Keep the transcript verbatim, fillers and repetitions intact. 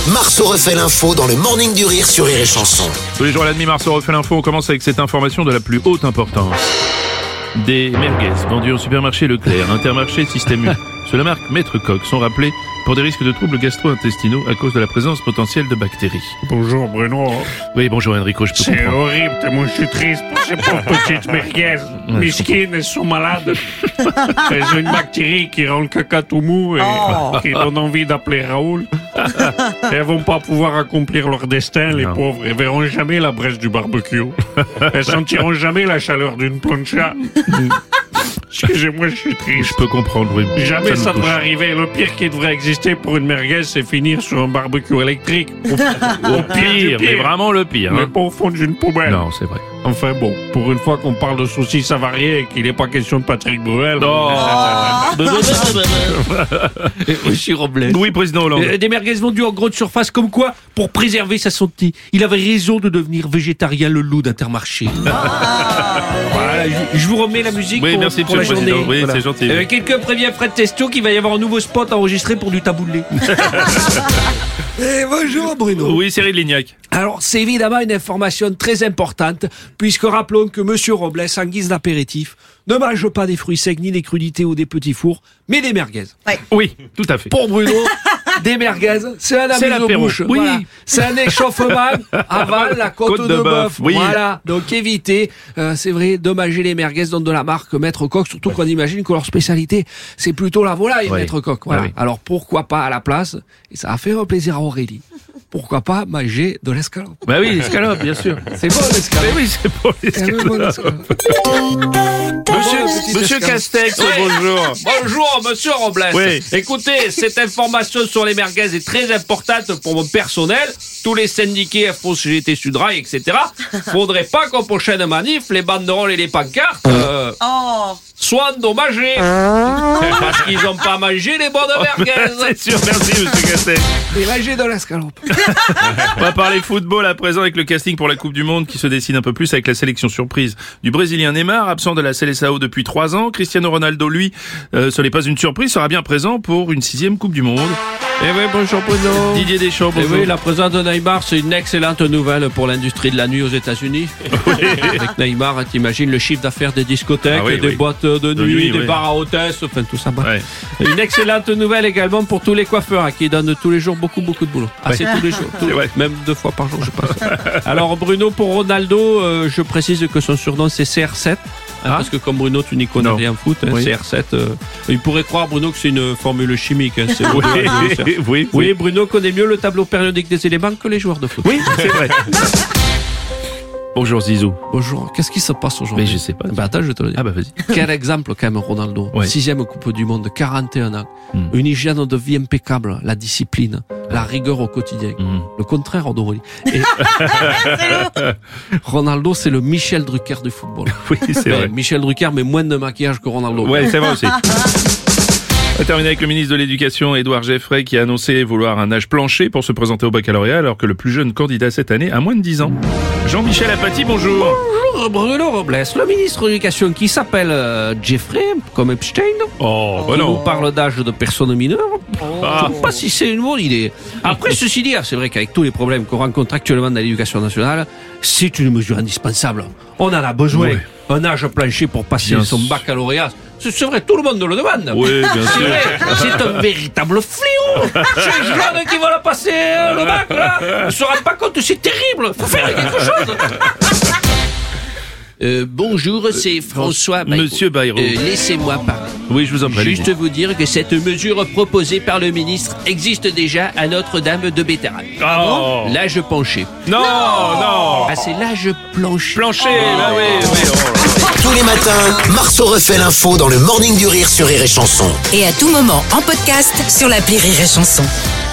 Marceau refait l'info dans le Morning du Rire sur Rire et Chanson. Tous les jours à la demi, Marceau refait l'info. On commence avec cette information de la plus haute importance. Des merguez vendues au supermarché Leclerc, Intermarché, Système U, sous la marque Maître Coq, sont rappelés pour des risques de troubles gastro-intestinaux à cause de la présence potentielle de bactéries. Bonjour Bruno. Oui, bonjour Enrico, je peux C'est comprendre. horrible, tellement je suis triste pour ces pauvres petites merguez. Mesquines, elles sont malades. Elles ont une bactérie qui rend le caca tout mou et qui donne envie d'appeler Raoul. Et elles vont pas pouvoir accomplir leur destin, les Non. pauvres. Elles verront jamais la brèche du barbecue. Elles sentiront jamais la chaleur d'une plancha. Excusez-moi, je suis triste. Je peux comprendre, oui. Jamais me ça touche. devrait arriver. Le pire qui devrait exister pour une merguez, c'est finir sur un barbecue électrique. Au, au Pire, mais vraiment le pire. Mais Hein. pas au fond d'une poubelle. Non, c'est vrai. Enfin bon, pour une fois qu'on parle de saucisses avariées et qu'il n'est pas question de Patrick Bruel. Non. Monsieur Robles. Oui, président Hollande. Euh, des merguez vendues en grande surface, comme quoi, pour préserver sa santé, il avait raison de devenir végétarien, le loup d'Intermarché. Voilà, je, je vous remets la musique Oui, pour, merci, pour monsieur la le journée. président. Oui, c'est gentil. Euh, quelqu'un prévient Fred Testo qu'il va y avoir un nouveau spot enregistré pour du taboulé. Eh, bonjour Bruno. Oui, Cyril Lignac. Alors, c'est évidemment une information très importante, puisque rappelons que Monsieur Robles, en guise d'apéritif, ne mange pas des fruits secs, ni des crudités ou des petits fours, mais des merguez. Oui, tout à fait. Pour Bruno, des merguez, c'est un C'est amuse l'apéro. bouche. Oui. Voilà. C'est un échauffement avant la côte, Côte de, de bœuf. bœuf, oui. Voilà. Donc évitez, euh, c'est vrai, de manger les merguez donc de la marque Maître Coq, surtout qu'on imagine que leur spécialité, c'est plutôt la volaille, Oui. Maître Coq. Voilà. Oui. Alors pourquoi pas à la place, et ça a fait un plaisir à Aurélie, pourquoi pas manger de l'escalope. Bah oui, l'escalope, bien sûr. C'est bon l'escalope. Mais oui, c'est pour C'est un bon l'escalope. escalope. Monsieur, Petite monsieur escalope. Castex, Oui. bonjour. Bonjour, monsieur Robles. Oui. Écoutez, cette information sur les merguez est très importante pour mon personnel. Tous les syndiqués, F O C G T Sudrail, et cetera. Faudrait pas qu'aux prochaines manifs, les banderoles et les pancartes euh, soient endommagées. Parce qu'ils n'ont pas mangé les bonnes merguez. C'est sûr, merci monsieur Castex. Et manger de l'escalope. On va parler football à présent avec le casting pour la Coupe du Monde qui se dessine un peu plus avec la sélection surprise du Brésilien Neymar, absent de la Seleção depuis trois ans. Cristiano Ronaldo, lui, euh, ce n'est pas une surprise, sera bien présent pour une sixième Coupe du Monde. Et oui, bonjour Bruno. Didier Deschamps, Et bonjour. oui, la présence de Neymar, c'est une excellente nouvelle pour l'industrie de la nuit aux États-Unis. Avec Neymar, t'imagines le chiffre d'affaires des discothèques, Ah oui, des oui. boîtes de, De nuit, nuit, des oui. bars à hôtesses, enfin tout ça. Ouais. Une excellente nouvelle également pour tous les coiffeurs hein, qui donnent tous les jours beaucoup beaucoup de boulot. Ah, Ouais. c'est tous les jours, tous les- vrai. même deux fois par jour, je pense. Alors Bruno, pour Ronaldo, euh, je précise que son surnom c'est C R sept. hein, Ah. Parce que comme Bruno, tu n'y connais Non. rien en foot, hein, Oui. C R sept. euh, il pourrait croire Bruno que c'est une formule chimique. Hein, c'est Oui, C R sept. oui, Oui, Bruno connaît mieux le tableau périodique des éléments que les joueurs de foot. Oui, c'est vrai. Bonjour Zizou. Bonjour, qu'est-ce qui se passe aujourd'hui? Mais je sais pas. Bah attends, je vais te le dire. Ah bah vas-y. Quel exemple quand même Ronaldo. Ouais. Sixième Coupe du Monde, quarante et un ans. Mm. Une hygiène de vie impeccable, la discipline, la rigueur au quotidien. Mm. Le contraire, on devrait dire. Et Ronaldo, c'est le Michel Drucker du football. Oui, c'est Ben, vrai. Michel Drucker, mais moins de maquillage que Ronaldo. Ouais, c'est vrai aussi. On va terminer avec le ministre de l'Éducation, Édouard Geoffrey, qui a annoncé vouloir un âge plancher pour se présenter au baccalauréat, alors que le plus jeune candidat cette année a moins de dix ans. Jean-Michel Apathy, bonjour. Bonjour Bruno Robles, le ministre de l'Éducation qui s'appelle euh, Geoffrey, comme Epstein, Oh, bah qui nous non. parle d'âge de personnes mineures. Ah. Je ne sais pas si c'est une bonne idée. Après, ceci dit, c'est vrai qu'avec tous les problèmes qu'on rencontre actuellement dans l'éducation nationale, c'est une mesure indispensable. On en a besoin. Ouais. Un âge plancher pour passer Bien son sûr. baccalauréat. C'est c'est vrai, tout le monde le demande. Oui, bien C'est sûr. vrai, c'est un véritable fléau. Ces jeunes qui veulent passer euh, le bac, là, ne se rendent pas compte, c'est terrible. Faut faire quelque chose. Euh, bonjour, c'est François Bayrou. Monsieur Bayrou. Euh, laissez-moi parler. Oui, je vous en prie. Juste vous dire que cette mesure proposée par le ministre existe déjà à Notre-Dame de Béthérave. Oh. L'âge penché. Non, non. Ah, c'est l'âge plancher. Plancher, bah oui, oui. Oh là là. Tous les matins, Marceau refait l'info dans le Morning du Rire sur Rire et Chanson. Et à tout moment en podcast sur l'appli Rire et Chanson.